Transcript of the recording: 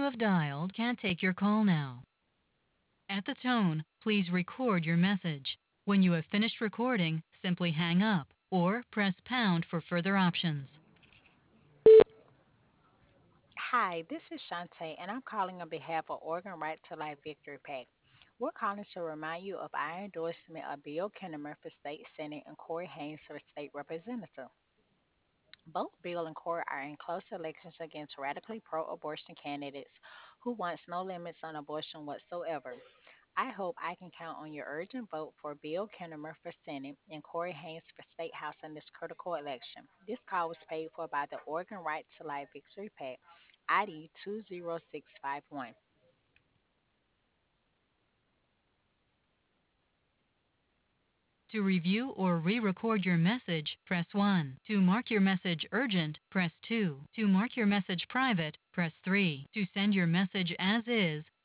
you have dialed can't take your call now. At the tone, please record your message. When you have finished recording, simply hang up or press pound for further options. Hi, this is Shantae, and I'm calling on behalf of Oregon Right to Life Victory PAC. We're calling to remind you of our endorsement of Bill Kinnaman for state senate and Corey Haynes for state representative. Both Bill and Corey are in close elections against radically pro-abortion candidates who wants no limits on abortion whatsoever. I hope I can count on your urgent vote for Bill Kinnaman for Senate and Corey Haynes for State House in this critical election. This call was paid for by the Oregon Right to Life Victory PAC, ID 20651. To review or re-record your message, press 1. To mark your message urgent, press 2. To mark your message private, press 3. To send your message as is,